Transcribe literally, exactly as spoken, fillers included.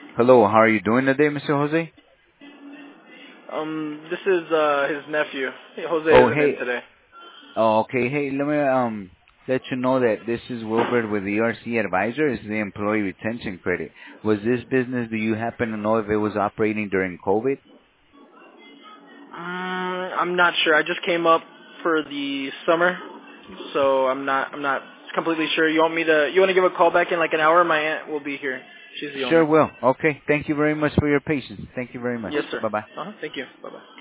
Hello, how are you doing today, Mister Jose? Um, this is uh his nephew. Jose Oh, isn't in hey. today. Oh, okay. Hey, let me um let you know that this is Wilbert with the E R C Advisor. It's the Employee Retention Credit. Was this business? Do you happen to know if it was operating during COVID? Mm, I'm not sure. I just came up for the summer, so I'm not I'm not completely sure. You want me to? You want to give a call back in like an hour? My aunt will be here. She's the Sure owner. will. Okay. Thank you very much for your patience. Thank you very much. Yes, sir. Bye bye. Uh huh. Thank you. Bye bye.